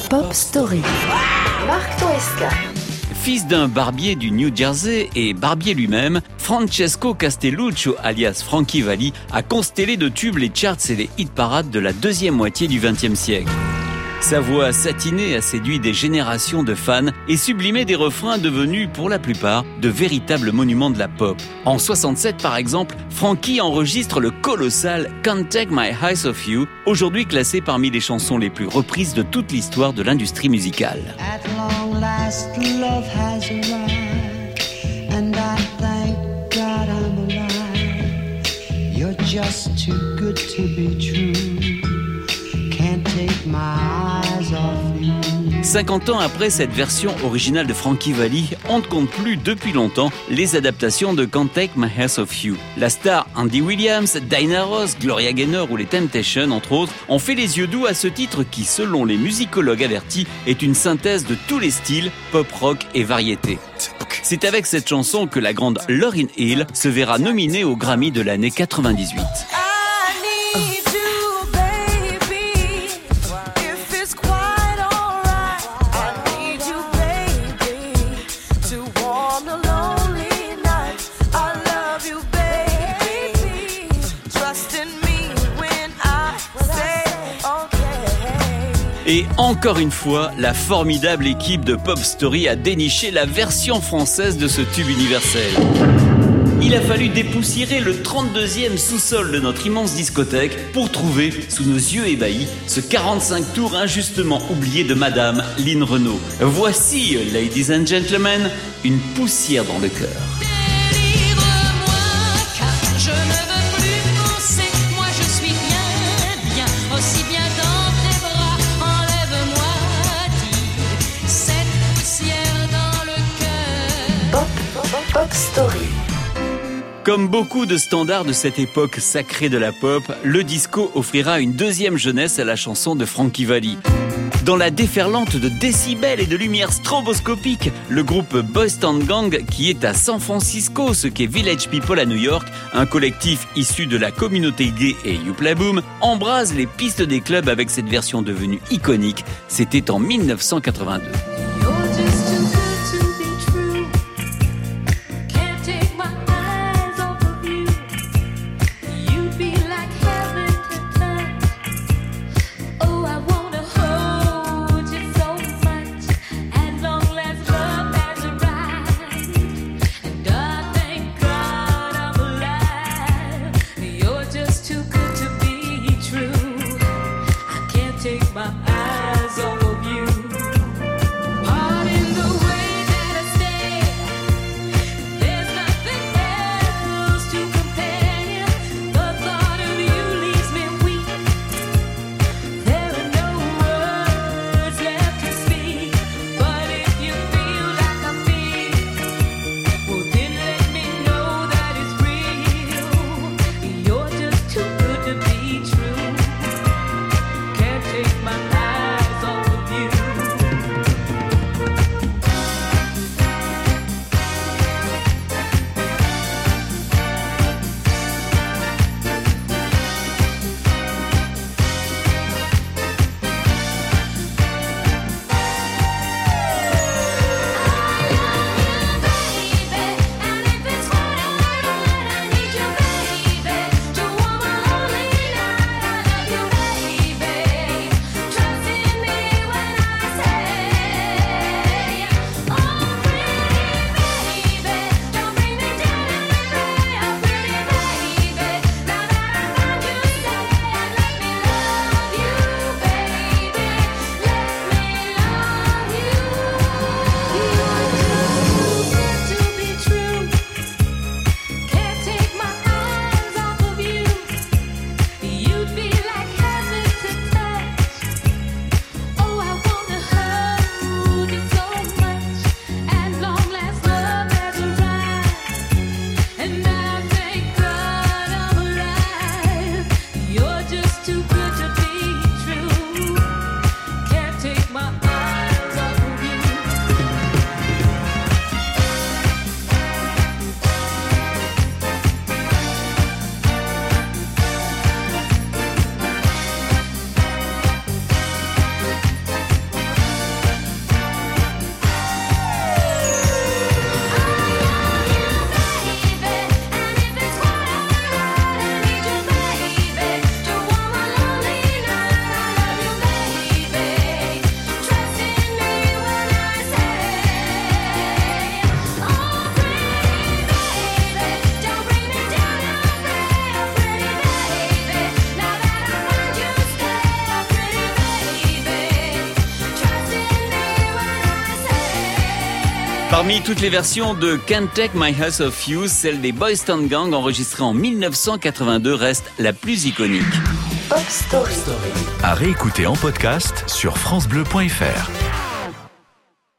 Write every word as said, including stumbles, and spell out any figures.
Pop Story. Marc Toesca. Fils d'un barbier du New Jersey et barbier lui-même, Francesco Castelluccio, alias Frankie Valli, a constellé de tubes les charts et les hit-parades de la deuxième moitié du vingtième siècle. Sa voix satinée a séduit des générations de fans et sublimé des refrains devenus, pour la plupart, de véritables monuments de la pop. En soixante-sept, par exemple, Frankie enregistre le colossal Can't Take My Eyes Off You, aujourd'hui classé parmi les chansons les plus reprises de toute l'histoire de l'industrie musicale. At long last, love has arrived, and I thank God I'm alive. You're just too good to be true. Can't take my eyes off you. cinquante ans après cette version originale de Frankie Valli, on ne compte plus depuis longtemps les adaptations de Can't Take My Eyes Off You. La star Andy Williams, Diana Ross, Gloria Gaynor ou les Temptations, entre autres, ont fait les yeux doux à ce titre qui, selon les musicologues avertis, est une synthèse de tous les styles, pop, rock et variété. C'est avec cette chanson que la grande Lauryn Hill se verra nominée au Grammy de l'année quatre-vingt-dix-huit. Et encore une fois, la formidable équipe de Pop Story a déniché la version française de ce tube universel. Il a fallu dépoussiérer le trente-deuxième sous-sol de notre immense discothèque pour trouver, sous nos yeux ébahis, ce quarante-cinq tours injustement oublié de Madame Lynn Renaud. Voici, ladies and gentlemen, une poussière dans le cœur. Pop Story. Comme beaucoup de standards de cette époque sacrée de la pop, le disco offrira une deuxième jeunesse à la chanson de Frankie Valli. Dans la déferlante de décibels et de lumière stroboscopique, le groupe Boys Town Gang, qui est à San Francisco, ce qu'est Village People à New York, un collectif issu de la communauté gay et Youpla Boom, embrase les pistes des clubs avec cette version devenue iconique. C'était en dix-neuf cent quatre-vingt-deux. Parmi toutes les versions de Can't Take My Eyes Off You, celle des Boys Town Gang enregistrée en mille neuf cent quatre-vingt-deux reste la plus iconique. Pop Story. À réécouter en podcast sur francebleu point fr.